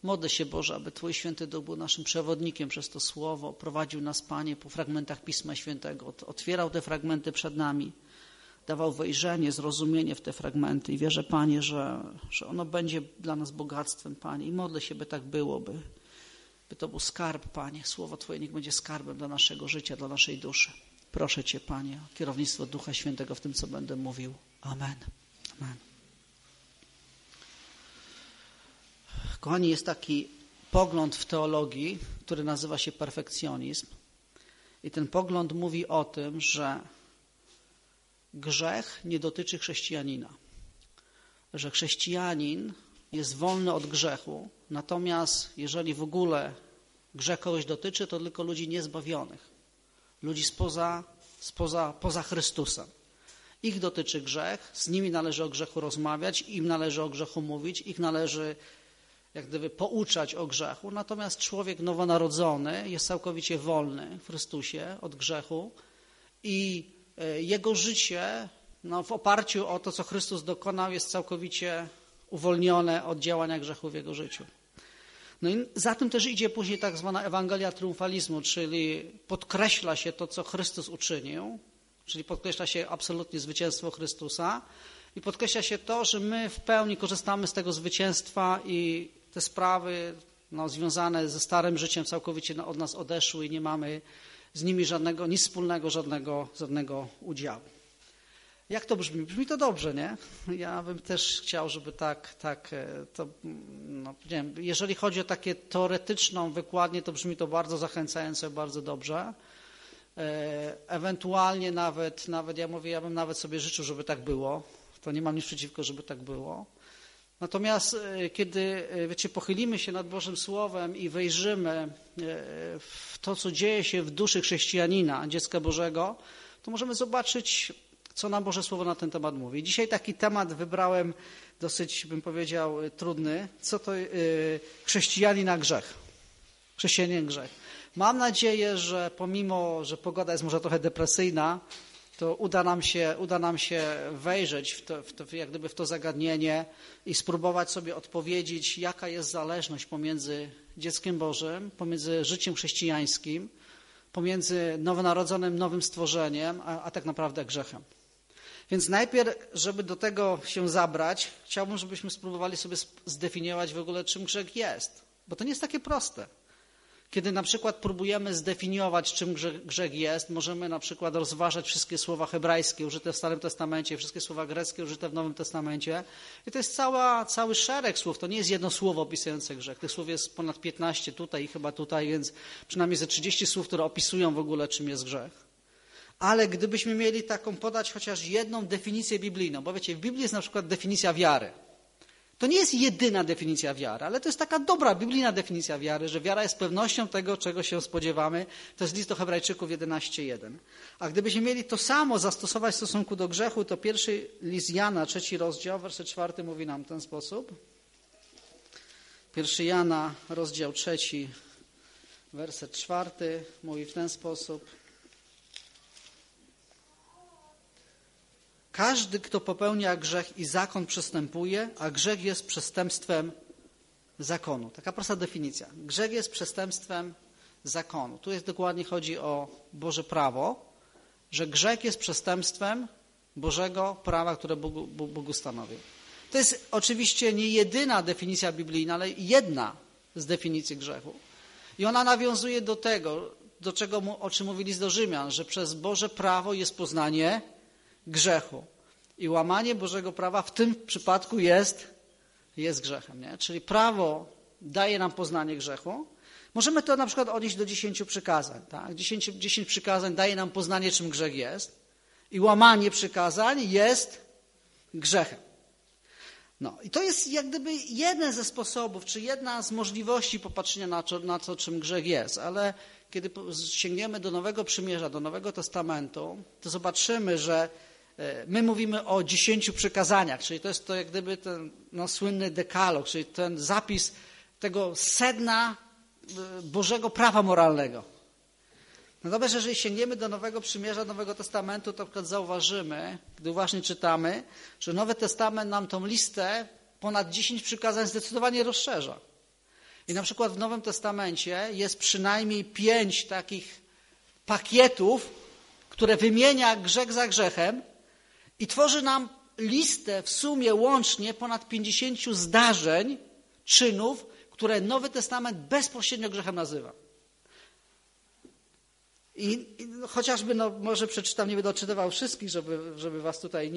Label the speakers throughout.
Speaker 1: Modlę się, Boże, aby Twój Święty Duch był naszym przewodnikiem przez to Słowo, prowadził nas, Panie, po fragmentach Pisma Świętego, otwierał te fragmenty przed nami, dawał wejrzenie, zrozumienie w te fragmenty i wierzę, Panie, że ono będzie dla nas bogactwem, Panie, i modlę się, by tak było, by to był skarb, Panie. Słowo Twoje niech będzie skarbem dla naszego życia, dla naszej duszy. Proszę Cię, Panie, o kierownictwo Ducha Świętego w tym, co będę mówił. Amen. Amen. Kochani, jest taki pogląd w teologii, który nazywa się perfekcjonizm. I ten pogląd mówi o tym, że grzech nie dotyczy chrześcijanina. Że chrześcijanin jest wolny od grzechu, natomiast jeżeli w ogóle grzech kogoś dotyczy, to tylko ludzi niezbawionych. Ludzi poza Chrystusem. Ich dotyczy grzech, z nimi należy o grzechu rozmawiać, im należy o grzechu mówić, ich należy jak gdyby pouczać o grzechu. Natomiast człowiek nowonarodzony jest całkowicie wolny w Chrystusie od grzechu i jego życie w oparciu o to, co Chrystus dokonał, jest całkowicie uwolnione od działania grzechu w jego życiu. No i za tym też idzie później tak zwana Ewangelia triumfalizmu, czyli podkreśla się to, co Chrystus uczynił, czyli podkreśla się absolutnie zwycięstwo Chrystusa i podkreśla się to, że my w pełni korzystamy z tego zwycięstwa i te sprawy związane ze starym życiem całkowicie od nas odeszły i nie mamy z nimi nic wspólnego, żadnego udziału. Jak to brzmi? Brzmi to dobrze, nie? Ja bym też chciał, żeby nie wiem, jeżeli chodzi o takie teoretyczną wykładnię, to brzmi to bardzo zachęcająco, bardzo dobrze. Ewentualnie nawet ja bym nawet sobie życzył, żeby tak było. To nie mam nic przeciwko, żeby tak było. Natomiast kiedy, pochylimy się nad Bożym Słowem i wejrzymy w to, co dzieje się w duszy chrześcijanina, dziecka Bożego, to możemy zobaczyć, co nam Boże Słowo na ten temat mówi. Dzisiaj taki temat wybrałem dosyć, bym powiedział, trudny. Co to chrześcijanin a grzech? Chrześcijanin grzech. Mam nadzieję, że pomimo, że pogoda jest może trochę depresyjna, to uda nam się wejrzeć w to zagadnienie i spróbować sobie odpowiedzieć, jaka jest zależność pomiędzy dzieckiem Bożym, pomiędzy życiem chrześcijańskim, pomiędzy nowonarodzonym, nowym stworzeniem, a tak naprawdę grzechem. Więc najpierw, żeby do tego się zabrać, chciałbym, żebyśmy spróbowali sobie zdefiniować w ogóle, czym grzech jest. Bo to nie jest takie proste. Kiedy na przykład próbujemy zdefiniować, czym grzech jest, możemy na przykład rozważać wszystkie słowa hebrajskie użyte w Starym Testamencie, wszystkie słowa greckie użyte w Nowym Testamencie. I to jest cały szereg słów. To nie jest jedno słowo opisujące grzech. Tych słów jest ponad 15 tutaj i chyba tutaj, więc przynajmniej ze 30 słów, które opisują w ogóle, czym jest grzech. Ale gdybyśmy mieli taką podać chociaż jedną definicję biblijną, bo wiecie, w Biblii jest na przykład definicja wiary. To nie jest jedyna definicja wiary, ale to jest taka dobra, biblijna definicja wiary, że wiara jest pewnością tego, czego się spodziewamy. To jest list do Hebrajczyków 11:1. A gdybyśmy mieli to samo zastosować w stosunku do grzechu, to pierwszy list Jana, 3 rozdział, werset 4 mówi nam w ten sposób. 1 Jana, rozdział 3, werset 4 mówi w ten sposób. Każdy, kto popełnia grzech i zakon przestępuje, a grzech jest przestępstwem zakonu. Taka prosta definicja. Grzech jest przestępstwem zakonu. Tu jest dokładnie chodzi o Boże prawo, że grzech jest przestępstwem Bożego prawa, które Bóg ustanowił. To jest oczywiście nie jedyna definicja biblijna, ale jedna z definicji grzechu. I ona nawiązuje do tego, o czym mówi list do Rzymian, że przez Boże prawo jest poznanie grzechu. I łamanie Bożego prawa w tym przypadku jest grzechem. Nie? Czyli prawo daje nam poznanie grzechu. Możemy to na przykład odnieść do 10 przykazań. Tak? 10 przykazań daje nam poznanie, czym grzech jest. I łamanie przykazań jest grzechem. No i to jest jak gdyby jeden ze sposobów, czy jedna z możliwości popatrzenia na to, czym grzech jest. Ale kiedy sięgniemy do Nowego Przymierza, do Nowego Testamentu, to zobaczymy, że my mówimy o 10 przykazaniach, czyli to jest to jak gdyby ten słynny dekalog, czyli ten zapis tego sedna Bożego prawa moralnego. Natomiast jeżeli sięgniemy do Nowego Przymierza, Nowego Testamentu, to na przykład zauważymy, gdy właśnie czytamy, że Nowy Testament nam tą listę ponad 10 przykazań zdecydowanie rozszerza. I na przykład w Nowym Testamencie jest przynajmniej 5 takich pakietów, które wymienia grzech za grzechem i tworzy nam listę w sumie łącznie ponad 50 zdarzeń, czynów, które Nowy Testament bezpośrednio grzechem nazywa. I chociażby, może przeczytam, nie będę odczytywał wszystkich, żeby was tutaj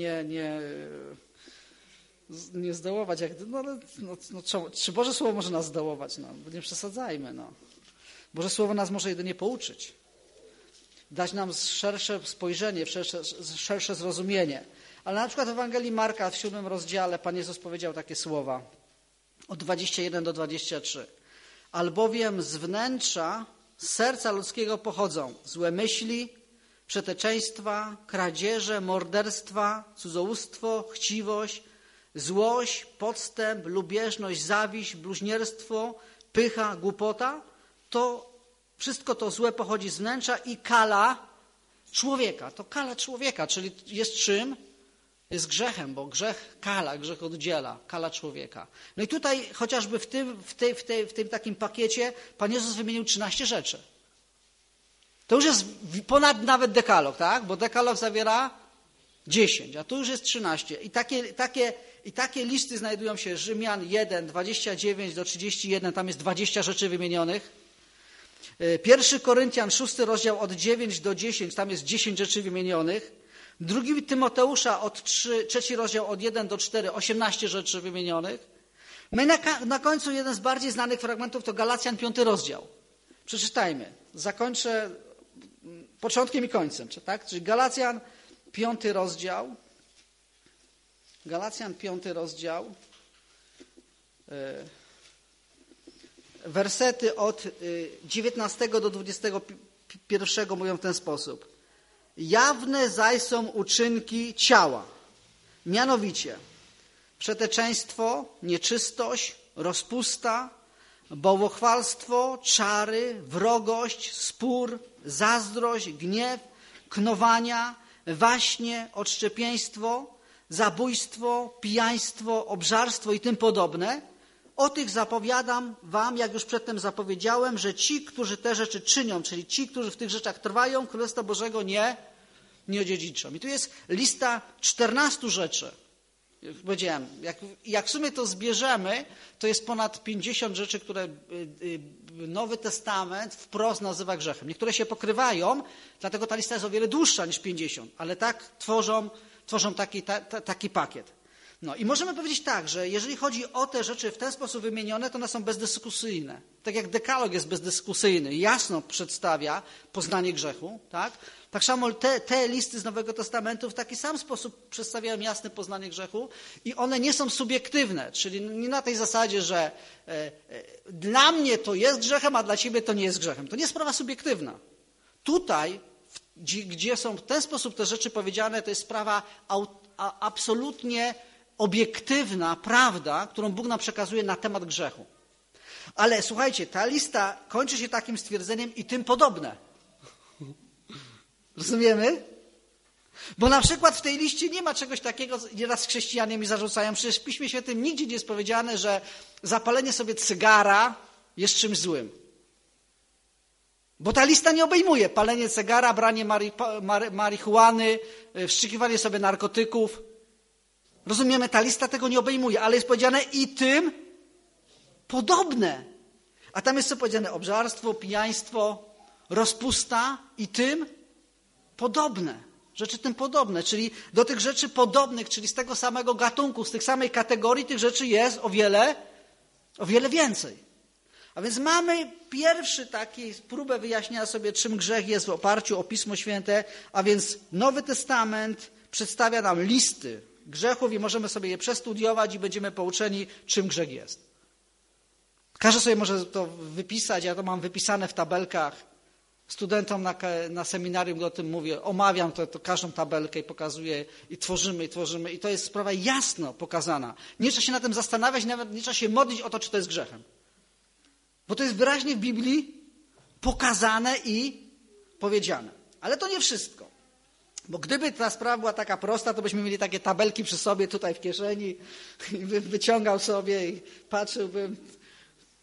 Speaker 1: nie zdołować. Czy Boże Słowo może nas zdołować? Nie przesadzajmy. Boże Słowo nas może jedynie pouczyć. Dać nam szersze spojrzenie, szersze zrozumienie. Ale na przykład w Ewangelii Marka w 7 rozdziale Pan Jezus powiedział takie słowa od 21 do 23. Albowiem z wnętrza z serca ludzkiego pochodzą złe myśli, przeteczeństwa, kradzieże, morderstwa, cudzołóstwo, chciwość, złość, podstęp, lubieżność, zawiść, bluźnierstwo, pycha, głupota. To wszystko to złe pochodzi z wnętrza i kala człowieka. To kala człowieka, czyli jest czym? Jest grzechem, bo grzech kala, grzech oddziela, kala człowieka. No i tutaj chociażby w tym takim pakiecie Pan Jezus wymienił 13 rzeczy. To już jest ponad nawet dekalog, tak? Bo dekalog zawiera 10, a tu już jest 13. I takie listy znajdują się Rzymian 1, 29 do 31, tam jest 20 rzeczy wymienionych. 1 Koryntian 6 rozdział od 9 do 10, tam jest 10 rzeczy wymienionych. 2 Tymoteusza od 3 rozdział od 1 do 4, 18 rzeczy wymienionych. My na końcu jeden z bardziej znanych fragmentów to Galacjan 5 rozdział. Przeczytajmy. Zakończę początkiem i końcem. Tak? Czyli Galacjan 5 rozdział. Galacjan 5 rozdział. Wersety od 19 do 21 mówią w ten sposób. Jawne zaś są uczynki ciała, mianowicie przeteczeństwo, nieczystość, rozpusta, bałwochwalstwo, czary, wrogość, spór, zazdrość, gniew, knowania, waśnie, odszczepieństwo, zabójstwo, pijaństwo, obżarstwo i tym podobne. O tych zapowiadam wam, jak już przedtem zapowiedziałem, że ci, którzy te rzeczy czynią, czyli ci, którzy w tych rzeczach trwają, Królestwa Bożego nie odziedziczą. I tu jest lista 14 rzeczy. Jak powiedziałem, jak w sumie to zbierzemy, to jest ponad 50 rzeczy, które Nowy Testament wprost nazywa grzechem. Niektóre się pokrywają, dlatego ta lista jest o wiele dłuższa niż 50, ale tak tworzą taki pakiet. No i możemy powiedzieć tak, że jeżeli chodzi o te rzeczy w ten sposób wymienione, to one są bezdyskusyjne. Tak jak dekalog jest bezdyskusyjny, jasno przedstawia poznanie grzechu, tak? Tak samo te listy z Nowego Testamentu w taki sam sposób przedstawiają jasne poznanie grzechu i one nie są subiektywne, czyli nie na tej zasadzie, że dla mnie to jest grzechem, a dla ciebie to nie jest grzechem. To nie jest sprawa subiektywna. Tutaj, gdzie są w ten sposób te rzeczy powiedziane, to jest sprawa absolutnie obiektywna, prawda, którą Bóg nam przekazuje na temat grzechu. Ale słuchajcie, ta lista kończy się takim stwierdzeniem i tym podobne. Rozumiemy? Bo na przykład w tej liście nie ma czegoś takiego, nieraz chrześcijanie mi zarzucają, przecież w Piśmie Świętym nigdzie nie jest powiedziane, że zapalenie sobie cygara jest czymś złym. Bo ta lista nie obejmuje palenie cygara, branie marihuany, wstrzykiwanie sobie narkotyków. Rozumiemy, ta lista tego nie obejmuje, ale jest powiedziane i tym podobne. A tam jest co powiedziane? Obżarstwo, pijaństwo, rozpusta i tym podobne. Rzeczy tym podobne, czyli do tych rzeczy podobnych, czyli z tego samego gatunku, z tych samej kategorii, tych rzeczy jest o wiele więcej. A więc mamy pierwszy taki próbę wyjaśnienia sobie, czym grzech jest w oparciu o Pismo Święte, a więc Nowy Testament przedstawia nam listy grzechów i możemy sobie je przestudiować i będziemy pouczeni, czym grzech jest. Każdy sobie może to wypisać, ja to mam wypisane w tabelkach. Studentom na seminarium, gdy o tym mówię, omawiam to każdą tabelkę i pokazuję i tworzymy. I to jest sprawa jasno pokazana. Nie trzeba się na tym zastanawiać, nawet nie trzeba się modlić o to, czy to jest grzechem. Bo to jest wyraźnie w Biblii pokazane i powiedziane. Ale to nie wszystko. Bo gdyby ta sprawa była taka prosta, to byśmy mieli takie tabelki przy sobie tutaj w kieszeni i bym wyciągał sobie i patrzyłbym.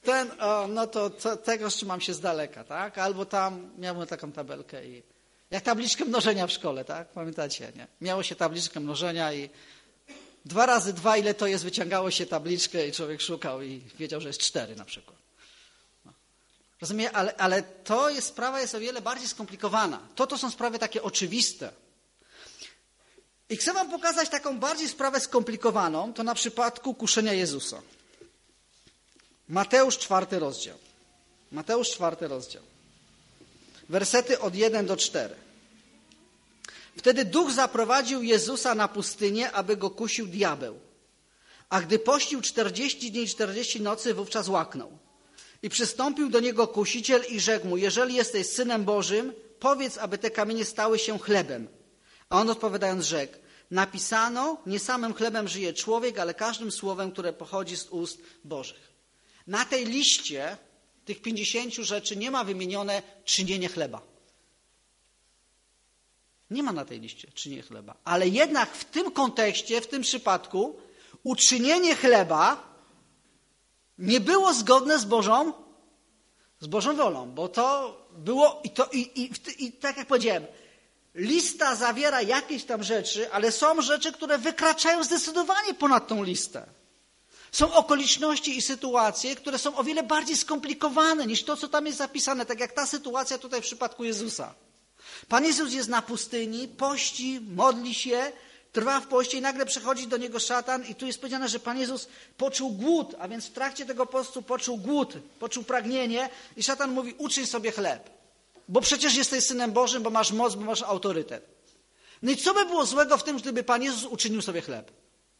Speaker 1: tego trzymam się z daleka, tak? Albo tam miałem taką tabelkę i jak tabliczkę mnożenia w szkole, tak? Pamiętacie, nie? Miało się tabliczkę mnożenia i 2 razy 2, ile to jest, wyciągało się tabliczkę i człowiek szukał i wiedział, że jest 4 na przykład. No. Rozumiem, ale sprawa jest o wiele bardziej skomplikowana. To są sprawy takie oczywiste. I chcę wam pokazać taką bardziej sprawę skomplikowaną, to na przypadku kuszenia Jezusa. Mateusz 4 rozdział. Mateusz 4 rozdział. Wersety od 1 do 4. Wtedy Duch zaprowadził Jezusa na pustynię, aby go kusił diabeł. A gdy pościł 40 dni i 40 nocy, wówczas łaknął. I przystąpił do niego kusiciel i rzekł mu: jeżeli jesteś Synem Bożym, powiedz, aby te kamienie stały się chlebem. A on odpowiadając rzekł: napisano, nie samym chlebem żyje człowiek, ale każdym słowem, które pochodzi z ust Bożych. Na tej liście tych 50 rzeczy nie ma wymienione czynienie chleba. Nie ma na tej liście czynienie chleba. Ale jednak w tym kontekście, w tym przypadku, uczynienie chleba nie było zgodne z Bożą wolą, bo to było i tak jak powiedziałem, lista zawiera jakieś tam rzeczy, ale są rzeczy, które wykraczają zdecydowanie ponad tą listę. Są okoliczności i sytuacje, które są o wiele bardziej skomplikowane niż to, co tam jest zapisane, tak jak ta sytuacja tutaj w przypadku Jezusa. Pan Jezus jest na pustyni, pości, modli się, trwa w poście i nagle przychodzi do niego szatan i tu jest powiedziane, że Pan Jezus poczuł głód, a więc w trakcie tego postu poczuł głód, poczuł pragnienie i szatan mówi: uczyń sobie chleb, bo przecież jesteś Synem Bożym, bo masz moc, bo masz autorytet. No i co by było złego w tym, gdyby Pan Jezus uczynił sobie chleb?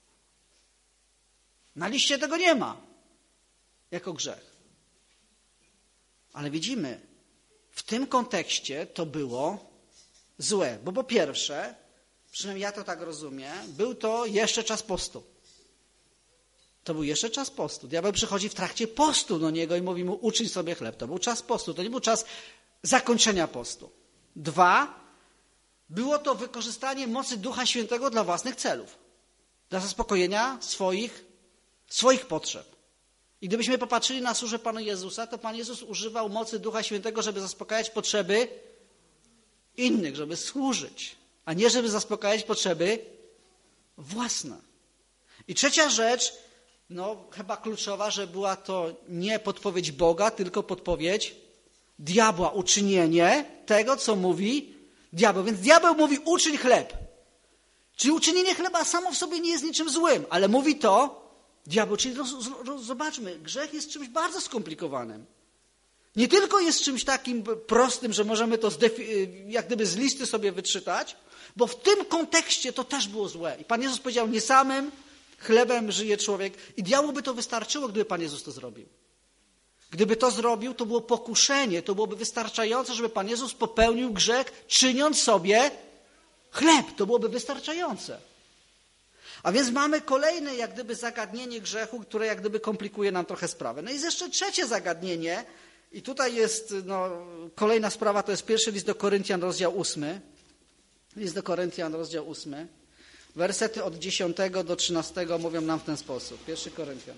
Speaker 1: Na liście tego nie ma, jako grzech. Ale widzimy, w tym kontekście to było złe, bo po pierwsze, przynajmniej ja to tak rozumiem, był to jeszcze czas postu. To był jeszcze czas postu. Diabeł przychodzi w trakcie postu do niego i mówi mu: uczyń sobie chleb. To był czas postu, to nie był czas zakończenia postu. 2, było to wykorzystanie mocy Ducha Świętego dla własnych celów, dla zaspokojenia swoich potrzeb. I gdybyśmy popatrzyli na służbę Pana Jezusa, to Pan Jezus używał mocy Ducha Świętego, żeby zaspokajać potrzeby innych, żeby służyć, a nie żeby zaspokajać potrzeby własne. I trzecia rzecz, chyba kluczowa, że była to nie podpowiedź Boga, tylko podpowiedź diabła, uczynienie tego, co mówi diabeł. Więc diabeł mówi: uczyń chleb. Czyli uczynienie chleba samo w sobie nie jest niczym złym, ale mówi to diabeł. Czyli zobaczmy, grzech jest czymś bardzo skomplikowanym. Nie tylko jest czymś takim prostym, że możemy to jak gdyby z listy sobie wyczytać, bo w tym kontekście to też było złe. I Pan Jezus powiedział: nie samym chlebem żyje człowiek. I diabłu by to wystarczyło, gdyby Pan Jezus to zrobił. Gdyby to zrobił, to było pokuszenie, to byłoby wystarczające, żeby Pan Jezus popełnił grzech, czyniąc sobie chleb. To byłoby wystarczające. A więc mamy kolejne jak gdyby zagadnienie grzechu, które jak gdyby komplikuje nam trochę sprawę. No i jest jeszcze trzecie zagadnienie i tutaj jest kolejna sprawa, to jest pierwszy list do Koryntian, rozdział 8. List do Koryntian, rozdział 8. Wersety od 10 do 13 mówią nam w ten sposób. 1 Koryntian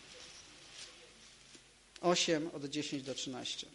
Speaker 1: 8, od 10 do 13.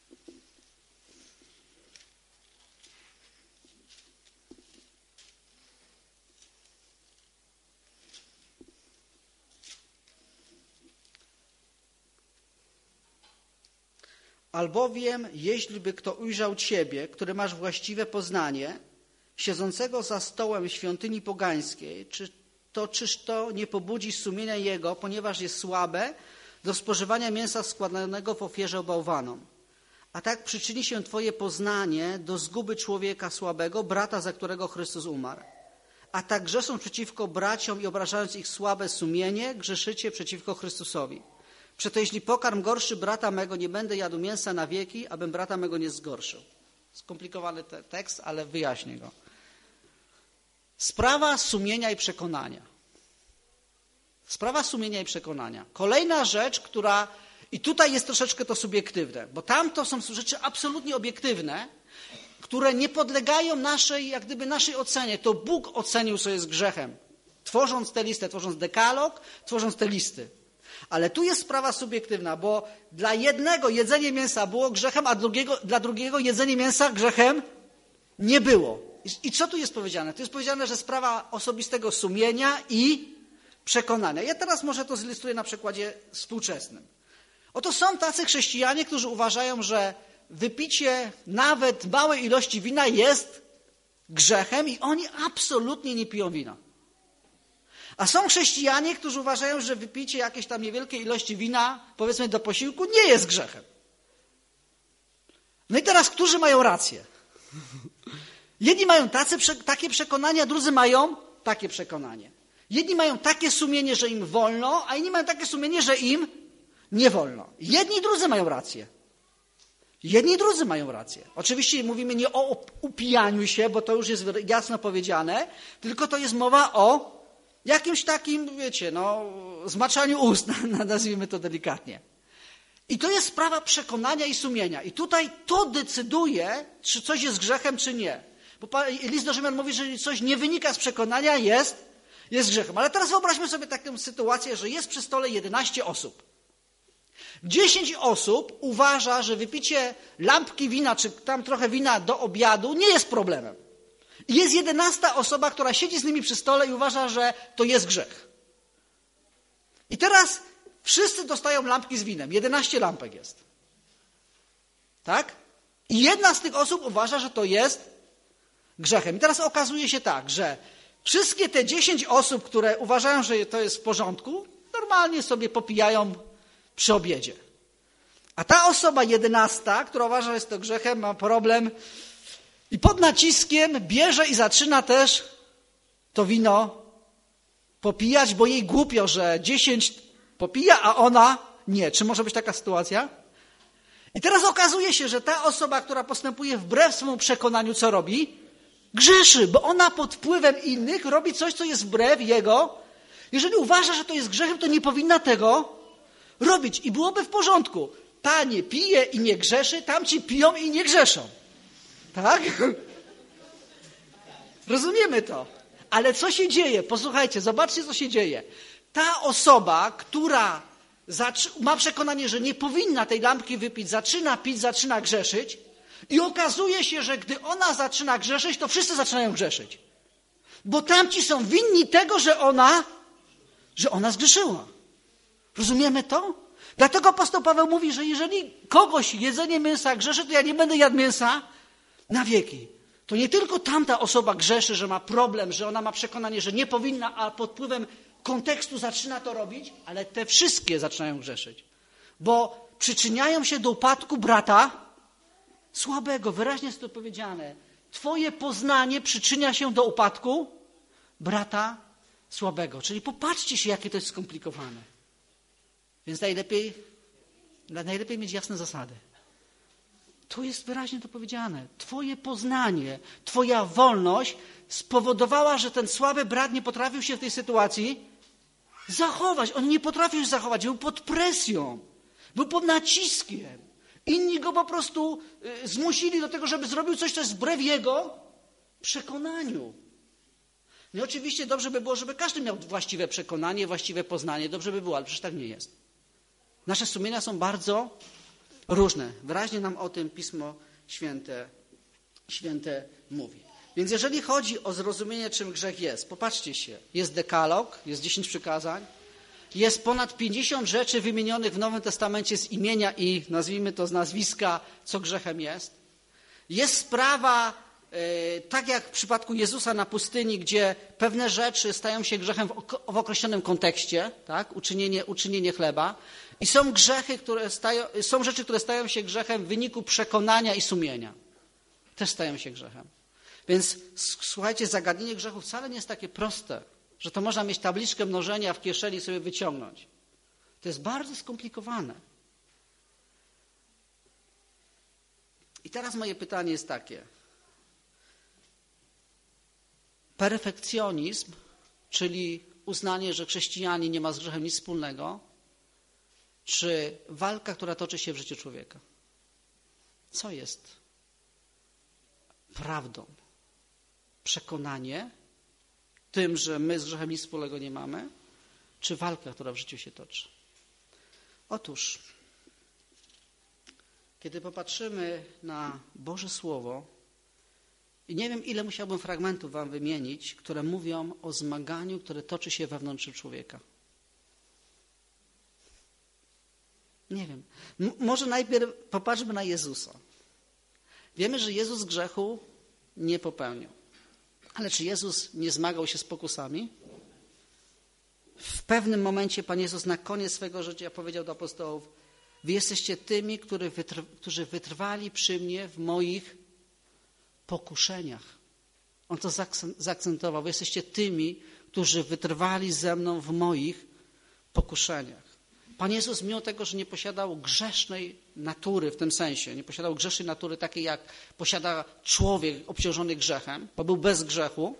Speaker 1: Albowiem, jeśliby kto ujrzał Ciebie, który masz właściwe poznanie, siedzącego za stołem w świątyni pogańskiej, czyż to nie pobudzi sumienia jego, ponieważ jest słabe, do spożywania mięsa składanego w ofierze bałwanom. A tak przyczyni się Twoje poznanie do zguby człowieka słabego, brata, za którego Chrystus umarł. A tak grzeszą przeciwko braciom i obrażając ich słabe sumienie, grzeszycie przeciwko Chrystusowi. Przeto jeśli pokarm gorszy brata mego, nie będę jadł mięsa na wieki, abym brata mego nie zgorszył. Skomplikowany tekst, ale wyjaśnię go. Sprawa sumienia i przekonania. Sprawa sumienia i przekonania. Kolejna rzecz, która... I tutaj jest troszeczkę to subiektywne, bo tam to są rzeczy absolutnie obiektywne, które nie podlegają naszej ocenie. To Bóg ocenił, co jest grzechem. Tworząc tę listę, tworząc dekalog, tworząc te listy. Ale tu jest sprawa subiektywna, bo dla jednego jedzenie mięsa było grzechem, a dla drugiego jedzenie mięsa grzechem nie było. I co tu jest powiedziane? Tu jest powiedziane, że sprawa osobistego sumienia i przekonania. Ja teraz może to zilustruję na przykładzie współczesnym. Oto są tacy chrześcijanie, którzy uważają, że wypicie nawet małej ilości wina jest grzechem i oni absolutnie nie piją wina. A są chrześcijanie, którzy uważają, że wypicie jakiejś tam niewielkiej ilości wina, powiedzmy do posiłku, nie jest grzechem. No i teraz, którzy mają rację? Jedni mają takie przekonania, drudzy mają takie przekonanie. Jedni mają takie sumienie, że im wolno, a inni mają takie sumienie, że im nie wolno. Jedni i drudzy mają rację. Jedni i drudzy mają rację. Oczywiście mówimy nie o upijaniu się, bo to już jest jasno powiedziane, tylko to jest mowa o jakimś takim, wiecie, zmaczaniu ust, nazwijmy to delikatnie. I to jest sprawa przekonania i sumienia. I tutaj to decyduje, czy coś jest grzechem, czy nie. Bo list do Rzymian mówi, że jeżeli coś nie wynika z przekonania, jest grzechem. Ale teraz wyobraźmy sobie taką sytuację, że jest przy stole 11 osób. 10 osób uważa, że wypicie lampki wina, czy tam trochę wina do obiadu nie jest problemem. I jest 11 osoba, która siedzi z nimi przy stole i uważa, że to jest grzech. I teraz wszyscy dostają lampki z winem. 11 lampek jest. Tak? I jedna z tych osób uważa, że to jest grzechem. I teraz okazuje się tak, że wszystkie te 10 osób, które uważają, że to jest w porządku, normalnie sobie popijają przy obiedzie. A ta osoba 11, która uważa, że jest to grzechem, ma problem i pod naciskiem bierze i zaczyna też to wino popijać, bo jej głupio, że 10 popija, a ona nie. Czy może być taka sytuacja? I teraz okazuje się, że ta osoba, która postępuje wbrew swemu przekonaniu, co robi? Grzeszy, bo ona pod wpływem innych robi coś, co jest wbrew jego. Jeżeli uważa, że to jest grzechem, to nie powinna tego robić. I byłoby w porządku. Ta nie pije i nie grzeszy, tamci piją i nie grzeszą. Tak? Rozumiemy to. Ale co się dzieje? Posłuchajcie, zobaczcie, co się dzieje. Ta osoba, która ma przekonanie, że nie powinna tej lampki wypić, zaczyna pić, zaczyna grzeszyć i okazuje się, że gdy ona zaczyna grzeszyć, to wszyscy zaczynają grzeszyć. Bo tamci są winni tego, że ona zgrzeszyła. Rozumiemy to? Dlatego apostoł Paweł mówi, że jeżeli kogoś jedzenie mięsa grzeszy, to ja nie będę jadł mięsa na wieki. To nie tylko tamta osoba grzeszy, że ma problem, że ona ma przekonanie, że nie powinna, a pod wpływem kontekstu zaczyna to robić, ale te wszystkie zaczynają grzeszyć. Bo przyczyniają się do upadku brata słabego. Wyraźnie jest to powiedziane. Twoje poznanie przyczynia się do upadku brata słabego. Czyli popatrzcie się, jakie to jest skomplikowane. Więc najlepiej mieć jasne zasady. Tu jest wyraźnie to powiedziane. Twoje poznanie, twoja wolność spowodowała, że ten słaby brat nie potrafił się w tej sytuacji zachować. On nie potrafił się zachować. Był pod presją. Był pod naciskiem. Inni go po prostu zmusili do tego, żeby zrobił coś, co jest wbrew jego przekonaniu. No i oczywiście dobrze by było, żeby każdy miał właściwe przekonanie, właściwe poznanie. Dobrze by było, ale przecież tak nie jest. Nasze sumienia są bardzo różne. Wyraźnie nam o tym Pismo Święte mówi. Więc jeżeli chodzi o zrozumienie, czym grzech jest, popatrzcie się. Jest dekalog, jest 10 przykazań, jest ponad 50 rzeczy wymienionych w Nowym Testamencie z imienia i nazwijmy to z nazwiska, co grzechem jest. Jest sprawa, tak jak w przypadku Jezusa na pustyni, gdzie pewne rzeczy stają się grzechem w określonym kontekście, tak? Uczynienie chleba. I są rzeczy, które stają się grzechem w wyniku przekonania i sumienia. Też stają się grzechem. Więc słuchajcie, zagadnienie grzechu wcale nie jest takie proste, że to można mieć tabliczkę mnożenia w kieszeni i sobie wyciągnąć. To jest bardzo skomplikowane. I teraz moje pytanie jest takie. Perfekcjonizm, czyli uznanie, że chrześcijanin nie ma z grzechem nic wspólnego, czy walka, która toczy się w życiu człowieka? Co jest prawdą? Przekonanie tym, że my z grzechem nic wspólnego nie mamy, czy walka, która w życiu się toczy? Otóż, kiedy popatrzymy na Boże Słowo, i nie wiem, ile musiałbym fragmentów wam wymienić, które mówią o zmaganiu, które toczy się wewnątrz człowieka. Nie wiem. Może najpierw popatrzmy na Jezusa. Wiemy, że Jezus grzechu nie popełnił. Ale czy Jezus nie zmagał się z pokusami? W pewnym momencie Pan Jezus na koniec swego życia powiedział do apostołów: wy jesteście tymi, którzy wytrwali przy mnie w moich pokuszeniach. On to zaakcentował. Wy jesteście tymi, którzy wytrwali ze mną w moich pokuszeniach. Pan Jezus, mimo tego, że nie posiadał grzesznej natury w tym sensie, nie posiadał grzesznej natury takiej, jak posiada człowiek obciążony grzechem, bo był bez grzechu,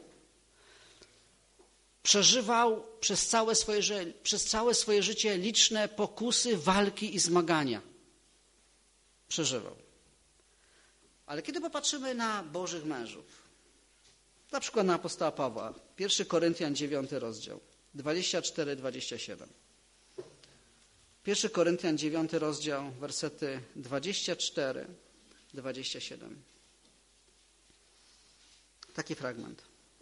Speaker 1: przeżywał przez całe swoje życie liczne pokusy, walki i zmagania. Przeżywał. Ale kiedy popatrzymy na Bożych mężów, na przykład na apostoła Pawła, 1 Koryntian 9 rozdział, 24-27. 1 Koryntian 9 rozdział, wersety 24-27. Taki fragment.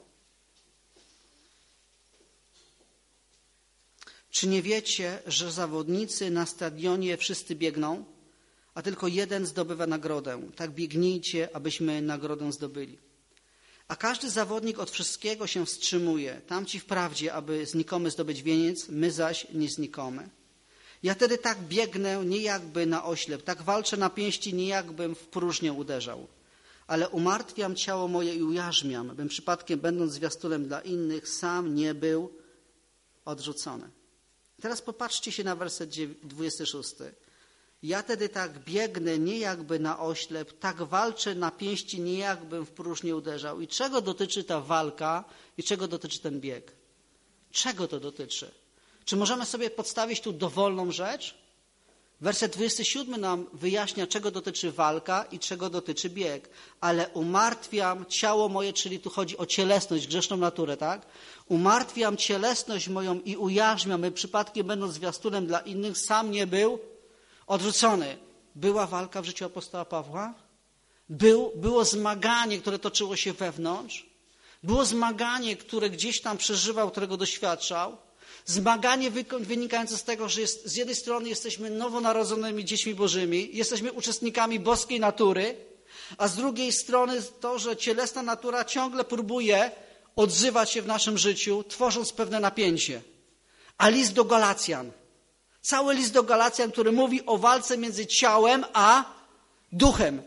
Speaker 1: Czy nie wiecie, że zawodnicy na stadionie wszyscy biegną, a tylko jeden zdobywa nagrodę? Tak biegnijcie, abyśmy nagrodę zdobyli. A każdy zawodnik od wszystkiego się wstrzymuje. Tamci wprawdzie, aby znikomy zdobyć wieniec, my zaś nie znikomy. Ja tedy tak biegnę, nie jakby na oślep, tak walczę na pięści, nie jakbym w próżnię uderzał. Ale umartwiam ciało moje i ujarzmiam, bym przypadkiem, będąc zwiastunem dla innych, sam nie był odrzucony. Teraz popatrzcie się na werset 26. Ja tedy tak biegnę, nie jakby na oślep, tak walczę na pięści, nie jakbym w próżnię uderzał. I czego dotyczy ta walka i czego dotyczy ten bieg? Czego to dotyczy? Czy możemy sobie podstawić tu dowolną rzecz? Werset 27 nam wyjaśnia, czego dotyczy walka i czego dotyczy bieg. Ale umartwiam ciało moje, czyli tu chodzi o cielesność, grzeszną naturę, tak? Umartwiam cielesność moją i ujarzmiam, by przypadkiem, będąc zwiastunem dla innych, sam nie był odrzucony. Była walka w życiu apostoła Pawła? Było zmaganie, które toczyło się wewnątrz? Było zmaganie, które gdzieś tam przeżywał, którego doświadczał? Zmaganie wynikające z tego, że z jednej strony jesteśmy nowonarodzonymi dziećmi bożymi, jesteśmy uczestnikami boskiej natury, a z drugiej strony to, że cielesna natura ciągle próbuje odzywać się w naszym życiu, tworząc pewne napięcie. A list do Galacjan, cały list do Galacjan, który mówi o walce między ciałem a duchem.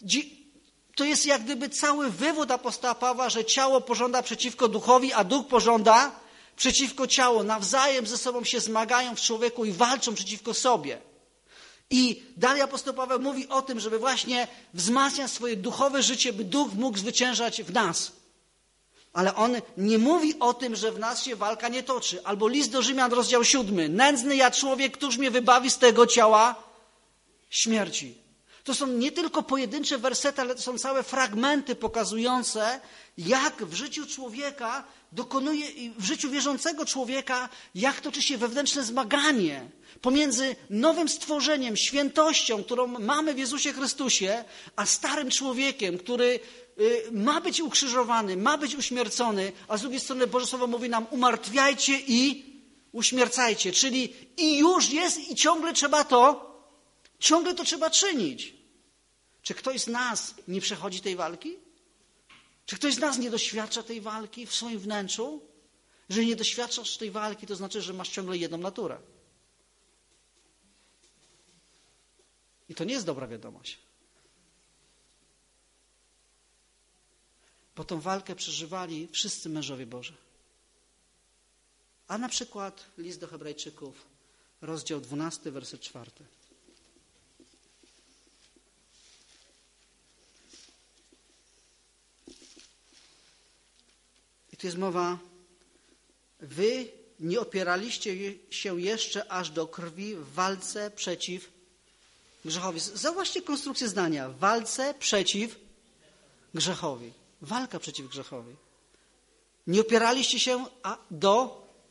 Speaker 1: To jest jak gdyby cały wywód apostoła Pawła, że ciało pożąda przeciwko duchowi, a duch pożąda przeciwko ciału. Nawzajem ze sobą się zmagają w człowieku i walczą przeciwko sobie. I dalej apostoł Paweł mówi o tym, żeby właśnie wzmacniać swoje duchowe życie, by duch mógł zwyciężać w nas. Ale on nie mówi o tym, że w nas się walka nie toczy. Albo list do Rzymian, rozdział 7. Nędzny ja człowiek, któż mnie wybawi z tego ciała śmierci. To są nie tylko pojedyncze wersety, ale to są całe fragmenty pokazujące, jak w życiu człowieka dokonuje, w życiu wierzącego człowieka, jak toczy się wewnętrzne zmaganie pomiędzy nowym stworzeniem, świętością, którą mamy w Jezusie Chrystusie, a starym człowiekiem, który ma być ukrzyżowany, ma być uśmiercony, a z drugiej strony Boże Słowo mówi nam: umartwiajcie i uśmiercajcie. Czyli i już jest i ciągle to trzeba czynić. Czy ktoś z nas nie przechodzi tej walki? Czy ktoś z nas nie doświadcza tej walki w swoim wnętrzu? Jeżeli nie doświadczasz tej walki, to znaczy, że masz ciągle jedną naturę. I to nie jest dobra wiadomość. Bo tą walkę przeżywali wszyscy mężowie Boży. A na przykład list do Hebrajczyków, rozdział 12, werset 4. I tu jest mowa: wy nie opieraliście się jeszcze aż do krwi w walce przeciw grzechowi. Zauważcie konstrukcję zdania. W walce przeciw grzechowi. Walka przeciw grzechowi. Nie opieraliście się do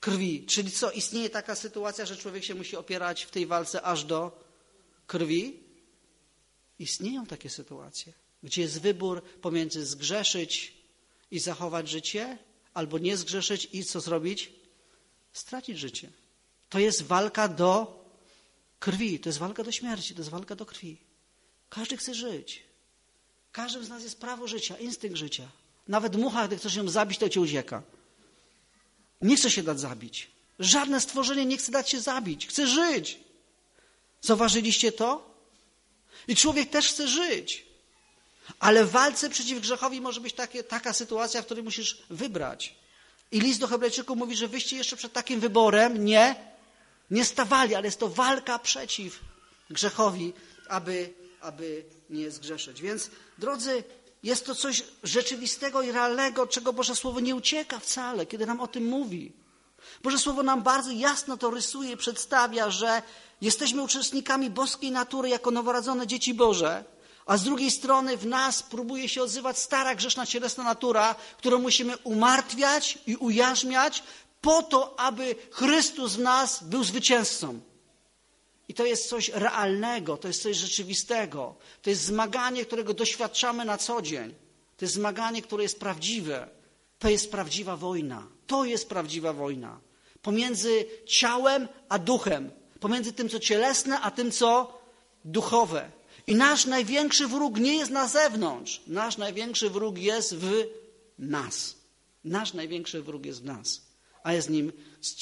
Speaker 1: krwi. Czyli co, istnieje taka sytuacja, że człowiek się musi opierać w tej walce aż do krwi? Istnieją takie sytuacje, gdzie jest wybór pomiędzy zgrzeszyć i zachować życie, albo nie zgrzeszyć i co zrobić? Stracić życie. To jest walka do krwi, to jest walka do śmierci, to jest walka do krwi. Każdy chce żyć. Każdym z nas jest prawo życia, instynkt życia. Nawet mucha, gdy chcesz ją zabić, to cię ucieka. Nie chce się dać zabić. Żadne stworzenie nie chce dać się zabić. Chce żyć. Zauważyliście to? I człowiek też chce żyć. Ale w walce przeciw grzechowi może być taka sytuacja, w której musisz wybrać. I list do Hebrajczyków mówi, że wyście jeszcze przed takim wyborem nie stawali, ale jest to walka przeciw grzechowi, aby nie zgrzeszyć. Więc, drodzy, jest to coś rzeczywistego i realnego, czego Boże Słowo nie ucieka wcale, kiedy nam o tym mówi. Boże Słowo nam bardzo jasno to rysuje i przedstawia, że jesteśmy uczestnikami boskiej natury jako nowonarodzone dzieci Boże, a z drugiej strony w nas próbuje się odzywać stara, grzeszna, cielesna natura, którą musimy umartwiać i ujarzmiać po to, aby Chrystus w nas był zwycięzcą. I to jest coś realnego, to jest coś rzeczywistego. To jest zmaganie, którego doświadczamy na co dzień. To jest zmaganie, które jest prawdziwe. To jest prawdziwa wojna. To jest prawdziwa wojna. Pomiędzy ciałem a duchem. Pomiędzy tym, co cielesne, a tym, co duchowe. I nasz największy wróg nie jest na zewnątrz. Nasz największy wróg jest w nas. Nasz największy wróg jest w nas. A jest nim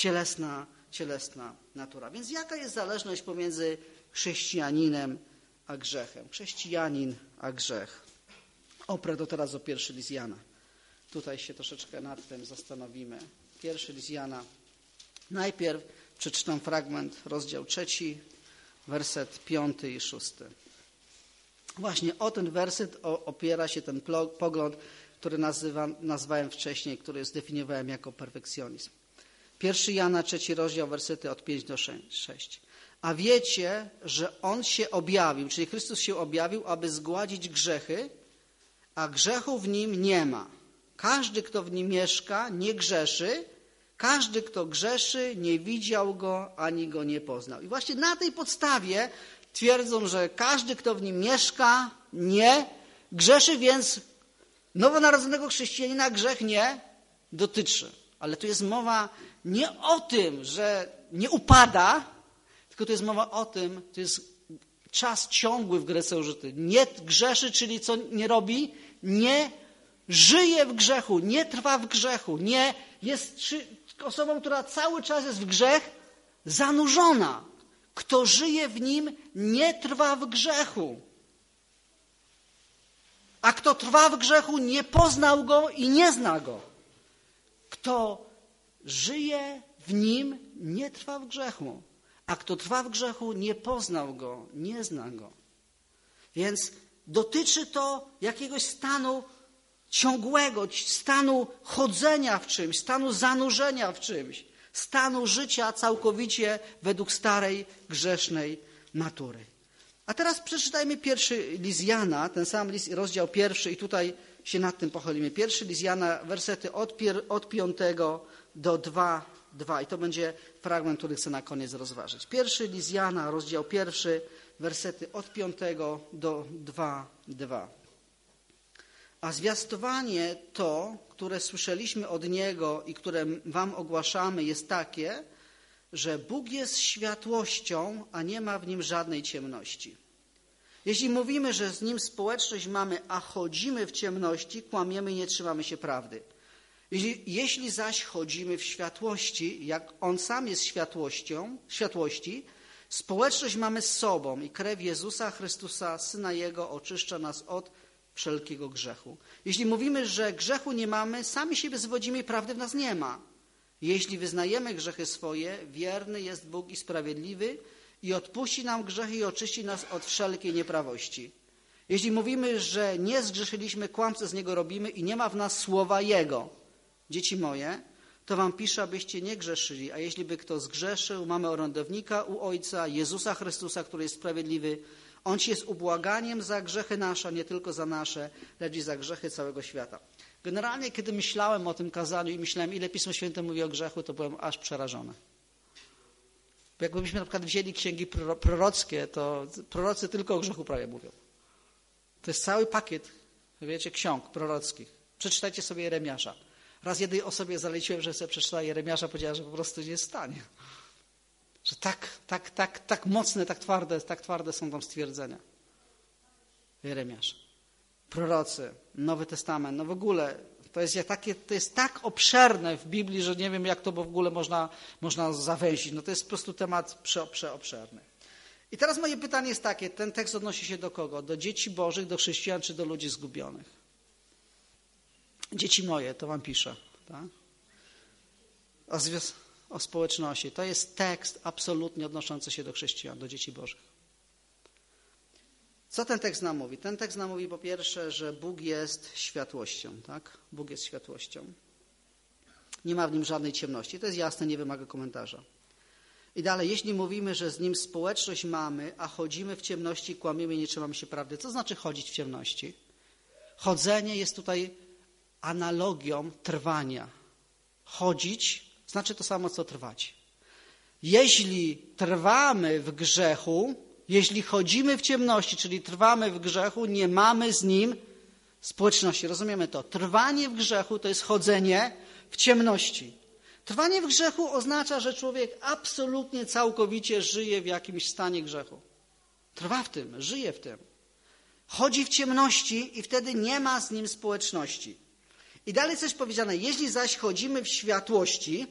Speaker 1: cielesna natura. Więc jaka jest zależność pomiędzy chrześcijaninem a grzechem? Chrześcijanin a grzech. Oprę to teraz o pierwszy list Jana. Tutaj się troszeczkę nad tym zastanowimy. Pierwszy list Jana. Najpierw przeczytam fragment, rozdział 3, werset 5 i 6. Właśnie o ten werset opiera się ten pogląd, który nazwałem wcześniej, który zdefiniowałem jako perfekcjonizm. 1 Jana, 3 rozdział, wersety od 5 do 6. A wiecie, że On się objawił, czyli Chrystus się objawił, aby zgładzić grzechy, a grzechu w Nim nie ma. Każdy, kto w Nim mieszka, nie grzeszy. Każdy, kto grzeszy, nie widział Go, ani Go nie poznał. I właśnie na tej podstawie twierdzą, że każdy, kto w Nim mieszka, nie grzeszy, więc nowonarodzonego chrześcijanina grzech nie dotyczy. Ale tu jest mowa nie o tym, że nie upada, tylko tu jest mowa o tym, to jest czas ciągły w Grece użyty. Nie grzeszy, czyli co nie robi? Nie żyje w grzechu, nie trwa w grzechu, nie jest osobą, która cały czas jest w grzech zanurzona. Kto żyje w nim, nie trwa w grzechu. A kto trwa w grzechu, nie poznał go i nie zna go. Kto żyje w nim, nie trwa w grzechu. A kto trwa w grzechu, nie poznał go, nie zna go. Więc dotyczy to jakiegoś stanu ciągłego, stanu chodzenia w czymś, stanu zanurzenia w czymś, stanu życia całkowicie według starej, grzesznej natury. A teraz przeczytajmy pierwszy list Jana, ten sam list, rozdział 1 i tutaj się nad tym pochylimy. Pierwszy list Jana, wersety od 5 do 2. I to będzie fragment, który chcę na koniec rozważyć. Pierwszy list Jana, rozdział 1, wersety od 5 do 2. A zwiastowanie to, które słyszeliśmy od Niego i które wam ogłaszamy, jest takie, że Bóg jest światłością, a nie ma w Nim żadnej ciemności. Jeśli mówimy, że z Nim społeczność mamy, a chodzimy w ciemności, kłamiemy i nie trzymamy się prawdy. Jeśli zaś chodzimy w światłości, jak On sam jest światłości, społeczność mamy z sobą i krew Jezusa Chrystusa, Syna Jego, oczyszcza nas od wszelkiego grzechu. Jeśli mówimy, że grzechu nie mamy, sami siebie zwodzimy i prawdy w nas nie ma. Jeśli wyznajemy grzechy swoje, wierny jest Bóg i sprawiedliwy i odpuści nam grzechy i oczyści nas od wszelkiej nieprawości. Jeśli mówimy, że nie zgrzeszyliśmy, kłamstwo z Niego robimy i nie ma w nas słowa Jego. Dzieci moje, to wam piszę, abyście nie grzeszyli, a jeśli by kto zgrzeszył, mamy orędownika u Ojca, Jezusa Chrystusa, który jest sprawiedliwy. On jest ubłaganiem za grzechy nasze, nie tylko za nasze, lecz i za grzechy całego świata. Generalnie, kiedy myślałem o tym kazaniu i myślałem, ile Pismo Święte mówi o grzechu, to byłem aż przerażony. Bo jakbyśmy na przykład wzięli księgi prorockie, to prorocy tylko o grzechu prawie mówią. To jest cały pakiet, wiecie, ksiąg prorockich. Przeczytajcie sobie Jeremiasza. Raz jednej osobie zaleciłem, że sobie przeczytała Jeremiasza, powiedziała, że po prostu nie jest w stanie. Że tak mocne, tak twarde są tam stwierdzenia. Jeremiasz. Prorocy, Nowy Testament, no w ogóle to jest tak obszerne w Biblii, że nie wiem, jak to w ogóle można zawęzić. No to jest po prostu temat przeobszerny. I teraz moje pytanie jest takie, ten tekst odnosi się do kogo? Do dzieci bożych, do chrześcijan, czy do ludzi zgubionych? Dzieci moje, to wam piszę. Tak? O społeczności. To jest tekst absolutnie odnoszący się do chrześcijan, do dzieci bożych. Co ten tekst nam mówi? Ten tekst nam mówi po pierwsze, że Bóg jest światłością. Tak? Bóg jest światłością. Nie ma w nim żadnej ciemności. To jest jasne, nie wymaga komentarza. I dalej, jeśli mówimy, że z nim społeczność mamy, a chodzimy w ciemności, kłamiemy i nie trzymamy się prawdy. Co znaczy chodzić w ciemności? Chodzenie jest tutaj analogią trwania. Chodzić znaczy to samo, co trwać. Jeśli trwamy w grzechu, jeśli chodzimy w ciemności, czyli trwamy w grzechu, nie mamy z nim społeczności. Rozumiemy to? Trwanie w grzechu to jest chodzenie w ciemności. Trwanie w grzechu oznacza, że człowiek absolutnie, całkowicie żyje w jakimś stanie grzechu. Trwa w tym, żyje w tym. Chodzi w ciemności i wtedy nie ma z nim społeczności. I dalej coś powiedziane, jeśli zaś chodzimy w światłości,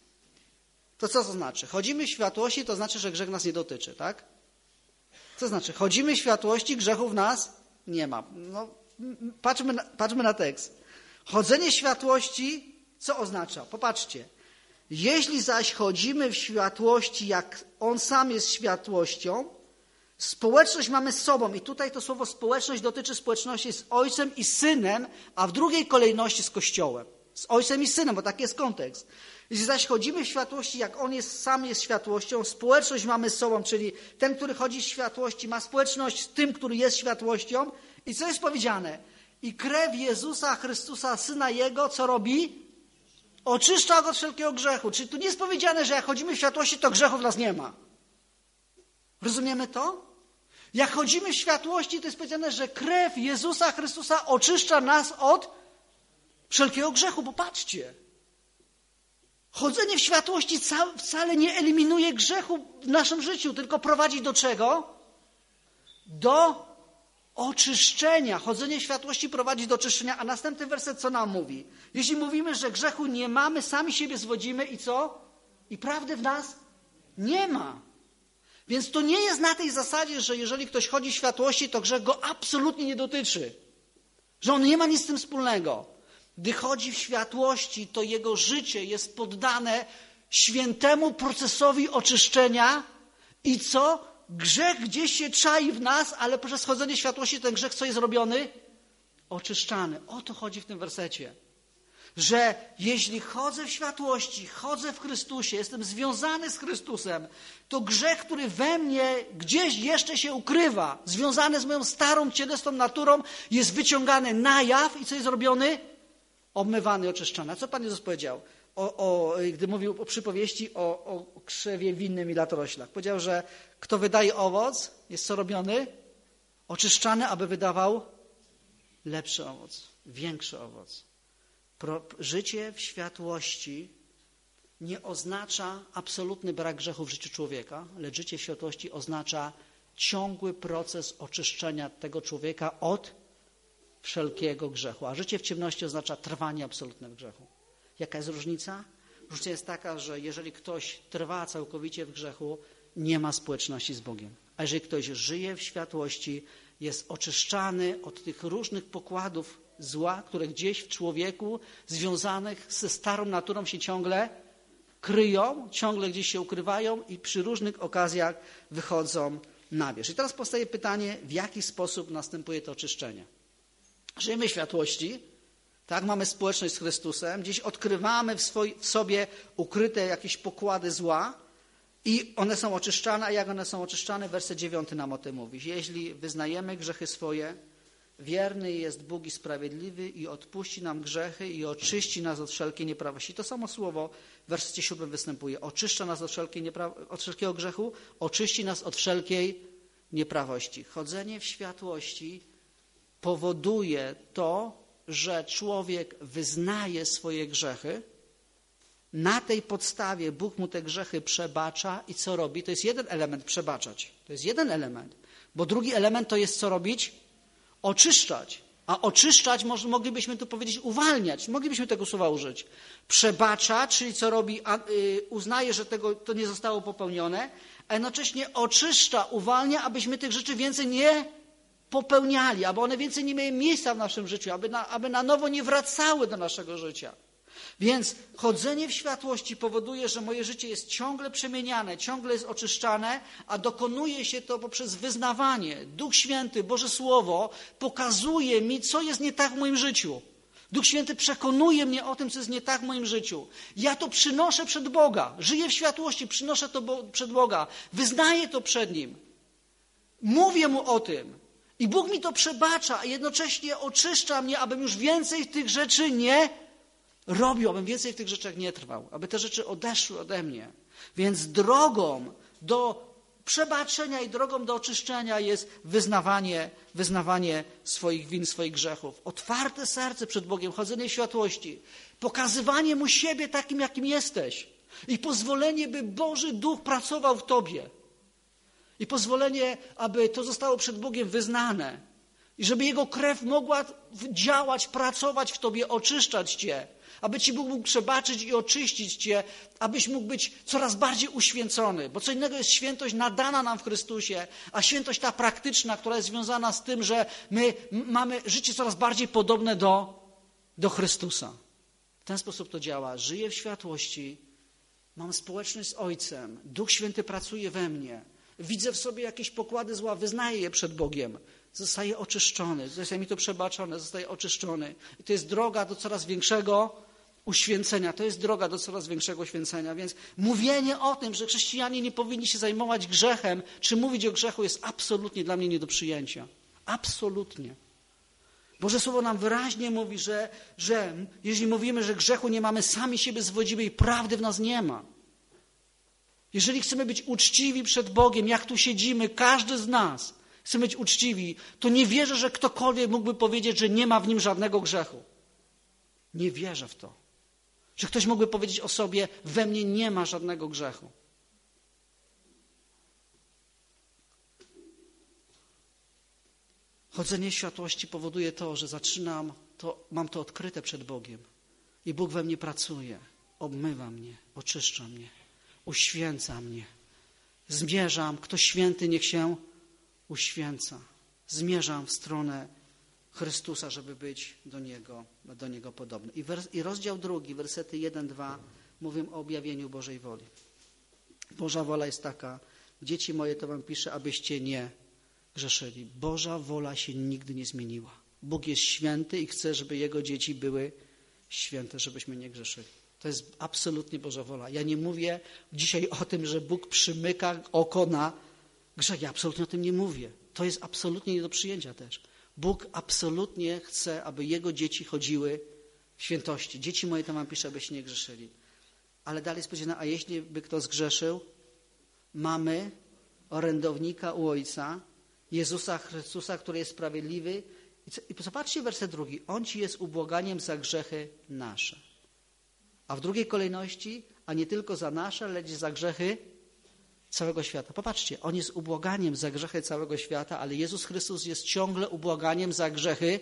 Speaker 1: to co to znaczy? Chodzimy w światłości, to znaczy, że grzech nas nie dotyczy, tak? Co znaczy? Chodzimy w światłości, grzechu w nas nie ma. No, patrzmy na tekst. Chodzenie w światłości, co oznacza? Popatrzcie. Jeśli zaś chodzimy w światłości, jak On sam jest światłością, społeczność mamy z sobą. I tutaj to słowo społeczność dotyczy społeczności z Ojcem i Synem, a w drugiej kolejności z Kościołem. Z Ojcem i Synem, bo taki jest kontekst. Jeśli zaś chodzimy w światłości, jak On sam jest światłością, społeczność mamy z sobą, czyli ten, który chodzi w światłości, ma społeczność z tym, który jest światłością. I co jest powiedziane? I krew Jezusa Chrystusa, Syna Jego, co robi? Oczyszcza go od wszelkiego grzechu. Czyli tu nie jest powiedziane, że jak chodzimy w światłości, to grzechu w nas nie ma. Rozumiemy to? Jak chodzimy w światłości, to jest powiedziane, że krew Jezusa Chrystusa oczyszcza nas od wszelkiego grzechu. Bo patrzcie, chodzenie w światłości wcale nie eliminuje grzechu w naszym życiu, tylko prowadzi do czego? Do oczyszczenia. Chodzenie w światłości prowadzi do oczyszczenia. A następny werset co nam mówi? Jeśli mówimy, że grzechu nie mamy, sami siebie zwodzimy i co? I prawdy w nas nie ma. Więc to nie jest na tej zasadzie, że jeżeli ktoś chodzi w światłości, to grzech go absolutnie nie dotyczy. Że on nie ma nic z tym wspólnego. Gdy chodzi w światłości, to jego życie jest poddane świętemu procesowi oczyszczenia i co? Grzech gdzieś się czai w nas, ale przez chodzenie w światłości ten grzech co jest robiony? Oczyszczany. O to chodzi w tym wersecie. Że jeśli chodzę w światłości, chodzę w Chrystusie, jestem związany z Chrystusem, to grzech, który we mnie gdzieś jeszcze się ukrywa, związany z moją starą, cielesną naturą, jest wyciągany na jaw i co jest robiony? Obmywany, oczyszczany. A co Pan Jezus powiedział, gdy mówił o przypowieści o krzewie winnym i latoroślach? Powiedział, że kto wydaje owoc, jest co robiony? Oczyszczany, aby wydawał lepszy owoc, większy owoc. Życie w światłości nie oznacza absolutny brak grzechu w życiu człowieka, lecz życie w światłości oznacza ciągły proces oczyszczenia tego człowieka od wszelkiego grzechu. A życie w ciemności oznacza trwanie absolutne w grzechu. Jaka jest różnica? Różnica jest taka, że jeżeli ktoś trwa całkowicie w grzechu, nie ma społeczności z Bogiem. A jeżeli ktoś żyje w światłości, jest oczyszczany od tych różnych pokładów zła, które gdzieś w człowieku związanych ze starą naturą się ciągle kryją, ciągle gdzieś się ukrywają i przy różnych okazjach wychodzą na wierzch. I teraz powstaje pytanie, w jaki sposób następuje to oczyszczenie. Żyjemy w światłości, tak, mamy społeczność z Chrystusem, gdzieś odkrywamy w sobie ukryte jakieś pokłady zła i one są oczyszczane, a jak one są oczyszczane? Werset 9 nam o tym mówi. Jeśli wyznajemy grzechy swoje, Wierny jest Bóg i sprawiedliwy i odpuści nam grzechy i oczyści nas od wszelkiej nieprawości. To samo słowo w wersecie 7 występuje. Oczyszcza nas od wszelkiego grzechu, oczyści nas od wszelkiej nieprawości. Chodzenie w światłości powoduje to, że człowiek wyznaje swoje grzechy. Na tej podstawie Bóg mu te grzechy przebacza i co robi? To jest jeden element, przebaczać. To jest jeden element. Bo drugi element to jest co robić? Oczyszczać. A oczyszczać moglibyśmy tu powiedzieć uwalniać. Moglibyśmy tego słowa użyć. Przebacza, czyli co robi? Uznaje, że to nie zostało popełnione, a jednocześnie oczyszcza, uwalnia, abyśmy tych rzeczy więcej nie popełniali, aby one więcej nie miały miejsca w naszym życiu, aby na nowo nie wracały do naszego życia. Więc chodzenie w światłości powoduje, że moje życie jest ciągle przemieniane, ciągle jest oczyszczane, a dokonuje się to poprzez wyznawanie. Duch Święty, Boże Słowo pokazuje mi, co jest nie tak w moim życiu. Duch Święty przekonuje mnie o tym, co jest nie tak w moim życiu. Ja to przynoszę przed Boga. Żyję w światłości, przynoszę to przed Boga. Wyznaję to przed Nim. Mówię Mu o tym. I Bóg mi to przebacza, a jednocześnie oczyszcza mnie, abym już więcej tych rzeczy nie robił, abym więcej w tych rzeczach nie trwał, aby te rzeczy odeszły ode mnie. Więc drogą do przebaczenia i drogą do oczyszczenia jest wyznawanie swoich win, swoich grzechów. Otwarte serce przed Bogiem, chodzenie w światłości, pokazywanie Mu siebie takim, jakim jesteś i pozwolenie, by Boży Duch pracował w tobie. I pozwolenie, aby to zostało przed Bogiem wyznane. I żeby Jego krew mogła działać, pracować w tobie, oczyszczać cię. Aby Ci Bóg mógł przebaczyć i oczyścić cię, abyś mógł być coraz bardziej uświęcony. Bo co innego jest świętość nadana nam w Chrystusie, a świętość ta praktyczna, która jest związana z tym, że my mamy życie coraz bardziej podobne do Chrystusa. W ten sposób to działa. Żyję w światłości, mam społeczność z Ojcem, Duch Święty pracuje we mnie. Widzę w sobie jakieś pokłady zła, wyznaję je przed Bogiem. Zostaje oczyszczony, zostaje mi to przebaczone, zostaje oczyszczony. I to jest droga do coraz większego uświęcenia. To jest droga do coraz większego uświęcenia. Więc mówienie o tym, że chrześcijanie nie powinni się zajmować grzechem, czy mówić o grzechu, jest absolutnie dla mnie nie do przyjęcia. Absolutnie. Boże Słowo nam wyraźnie mówi, że jeżeli mówimy, że grzechu nie mamy, sami siebie zwodzimy i prawdy w nas nie ma. Jeżeli chcemy być uczciwi przed Bogiem, jak tu siedzimy, każdy z nas chce być uczciwi, to nie wierzę, że ktokolwiek mógłby powiedzieć, że nie ma w nim żadnego grzechu. Nie wierzę w to. Że ktoś mógłby powiedzieć o sobie, we mnie nie ma żadnego grzechu. Chodzenie w światłości powoduje to, że mam to odkryte przed Bogiem. I Bóg we mnie pracuje, obmywa mnie, oczyszcza mnie, uświęca mnie. Zmierzam, kto święty, niech się uświęca. Zmierzam w stronę Chrystusa, żeby być do Niego podobny. I rozdział 2, wersety 1-2 mówią o objawieniu Bożej woli. Boża wola jest taka, dzieci moje, to wam piszę, abyście nie grzeszyli. Boża wola się nigdy nie zmieniła. Bóg jest święty i chce, żeby Jego dzieci były święte, żebyśmy nie grzeszyli. To jest absolutnie Boża wola. Ja nie mówię dzisiaj o tym, że Bóg przymyka oko na grzech. Ja absolutnie o tym nie mówię. To jest absolutnie nie do przyjęcia też. Bóg absolutnie chce, aby Jego dzieci chodziły w świętości. Dzieci moje, to wam piszę, abyście nie grzeszyli. Ale dalej jest powiedziane, a jeśli by kto zgrzeszył, mamy orędownika u Ojca, Jezusa Chrystusa, który jest sprawiedliwy. I zobaczcie werset 2. On ci jest ubłaganiem za grzechy nasze. A w drugiej kolejności, a nie tylko za nasze, lecz za grzechy całego świata. Popatrzcie, On jest ubłaganiem za grzechy całego świata, ale Jezus Chrystus jest ciągle ubłaganiem za grzechy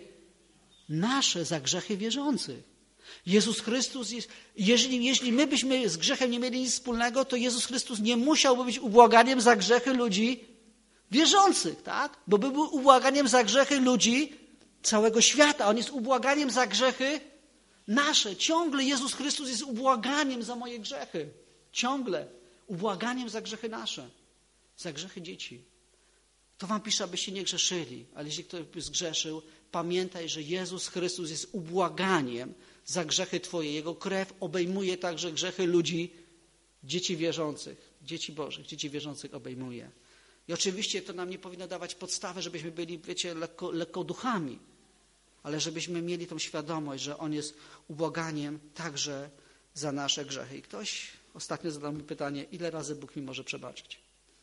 Speaker 1: nasze, za grzechy wierzących. Jezus Chrystus jest, jeśli my byśmy z grzechem nie mieli nic wspólnego, to Jezus Chrystus nie musiałby być ubłaganiem za grzechy ludzi wierzących, tak? Bo by był ubłaganiem za grzechy ludzi całego świata. On jest ubłaganiem za grzechy nasze. Ciągle Jezus Chrystus jest ubłaganiem za moje grzechy. Ciągle. Ubłaganiem za grzechy nasze. Za grzechy dzieci. To wam pisze, abyście nie grzeszyli. Ale jeśli ktoś by zgrzeszył, pamiętaj, że Jezus Chrystus jest ubłaganiem za grzechy twoje. Jego krew obejmuje także grzechy ludzi, dzieci wierzących. Dzieci Bożych, dzieci wierzących obejmuje. I oczywiście to nam nie powinno dawać podstawy, żebyśmy byli, wiecie, lekko duchami, ale żebyśmy mieli tą świadomość, że On jest ubłaganiem także za nasze grzechy. I ktoś ostatnio zadał mi pytanie, ile razy Bóg mi może przebaczyć?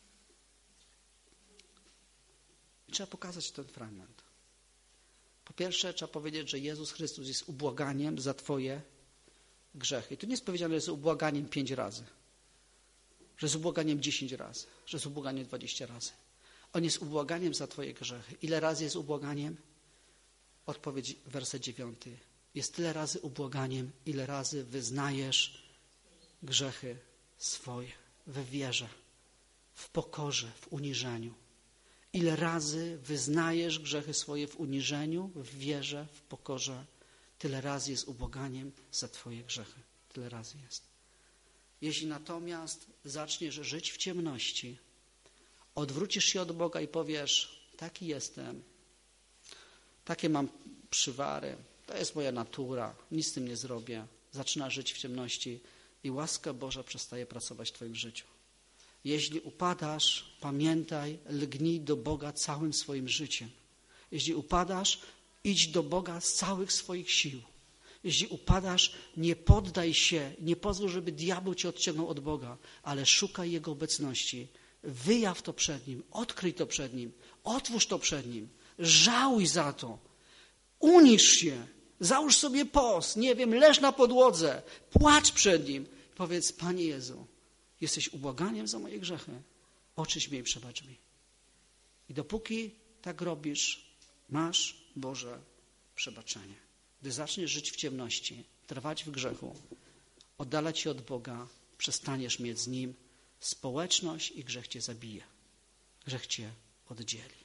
Speaker 1: I trzeba pokazać ten fragment. Po pierwsze, trzeba powiedzieć, że Jezus Chrystus jest ubłaganiem za twoje grzechy. I tu nie jest powiedziane, że jest ubłaganiem 5 razy, że jest ubłaganiem 10 razy, że jest ubłaganiem 20 razy. On jest ubłaganiem za twoje grzechy. Ile razy jest ubłaganiem? Odpowiedź, werset 9. Jest tyle razy ubłaganiem, ile razy wyznajesz grzechy swoje we wierze, w pokorze, w uniżeniu. Ile razy wyznajesz grzechy swoje w uniżeniu, w wierze, w pokorze, tyle razy jest ubłaganiem za twoje grzechy. Tyle razy jest. Jeśli natomiast zaczniesz żyć w ciemności, odwrócisz się od Boga i powiesz, taki jestem, takie mam przywary, to jest moja natura, nic z tym nie zrobię. Zaczynasz żyć w ciemności i łaska Boża przestaje pracować w twoim życiu. Jeśli upadasz, pamiętaj, lgnij do Boga całym swoim życiem. Jeśli upadasz, idź do Boga z całych swoich sił. Jeśli upadasz, nie poddaj się, nie pozwól, żeby diabeł cię odciągnął od Boga, ale szukaj Jego obecności. Wyjaw to przed Nim, odkryj to przed Nim, otwórz to przed Nim, żałuj za to, uniż się, załóż sobie post, nie wiem, leż na podłodze, płacz przed Nim. Powiedz, Panie Jezu, jesteś ubłaganiem za moje grzechy, oczyść mnie i przebacz mi. I dopóki tak robisz, masz Boże przebaczenie. Gdy zaczniesz żyć w ciemności, trwać w grzechu, oddalać się od Boga, przestaniesz mieć z Nim społeczność i grzech cię zabije. Grzech cię oddzieli.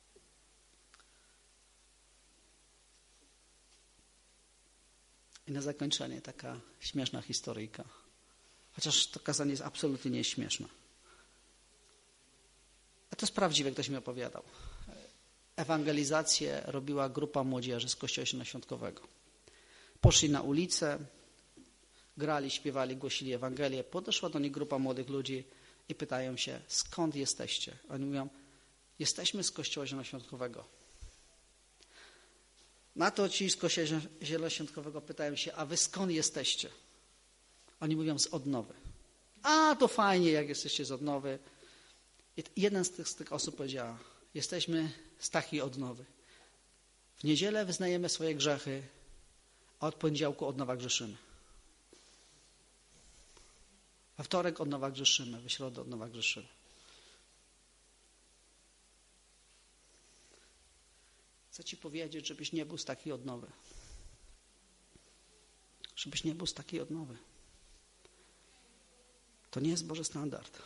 Speaker 1: I na zakończenie taka śmieszna historyjka. Chociaż to kazanie jest absolutnie nieśmieszne. A to jest prawdziwe, ktoś mi opowiadał. Ewangelizację robiła grupa młodzieży z Kościoła Zielonoświątkowego. Poszli na ulicę, grali, śpiewali, głosili Ewangelię. Podeszła do nich grupa młodych ludzi i pytają się, skąd jesteście? Oni mówią, jesteśmy z Kościoła Zielonoświątkowego. Na to ci z Kościoła Zielonoświątkowego pytają się, a wy skąd jesteście? Oni mówią, z Odnowy. A, to fajnie, jak jesteście z Odnowy. I jeden z tych osób powiedziała, jesteśmy z takiej Odnowy. W niedzielę wyznajemy swoje grzechy, a od poniedziałku od nowa grzeszymy. We wtorek od nowa grzeszymy, we środę od nowa grzeszymy. Chcę ci powiedzieć, żebyś nie był z takiej Odnowy. Żebyś nie był z takiej Odnowy. To nie jest Boży standard.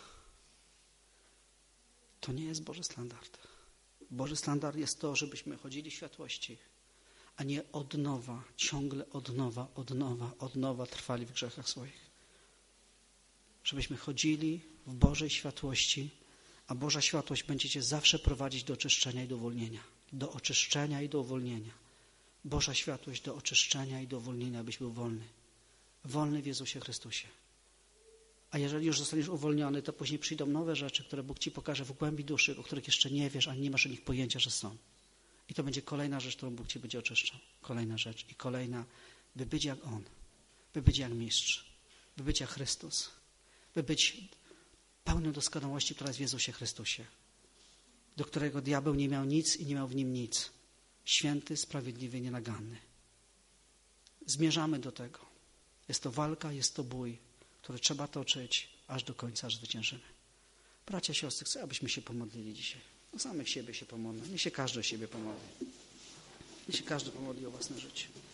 Speaker 1: To nie jest Boży standard. Boży standard jest to, żebyśmy chodzili w światłości, a nie od nowa, ciągle od nowa trwali w grzechach swoich. Żebyśmy chodzili w Bożej światłości, a Boża światłość będzie cię zawsze prowadzić do oczyszczenia i do uwolnienia. Do oczyszczenia i do uwolnienia. Boża światłość do oczyszczenia i do uwolnienia, abyś był wolny. Wolny w Jezusie Chrystusie. A jeżeli już zostaniesz uwolniony, to później przyjdą nowe rzeczy, które Bóg ci pokaże w głębi duszy, o których jeszcze nie wiesz, ani nie masz o nich pojęcia, że są. I to będzie kolejna rzecz, którą Bóg ci będzie oczyszczał. Kolejna rzecz i kolejna, by być jak On, by być jak Mistrz, by być jak Chrystus, by być pełnym doskonałości, która jest w Jezusie Chrystusie, do którego diabeł nie miał nic i nie miał w nim nic. Święty, sprawiedliwy, nienaganny. Zmierzamy do tego. Jest to walka, jest to bój, który trzeba toczyć, aż do końca, aż zwyciężymy. Bracia, siostry, chcę, abyśmy się pomodlili dzisiaj. O samych siebie się pomodlmy. Niech się każdy o siebie pomodli. Niech się każdy pomodli o własne życie.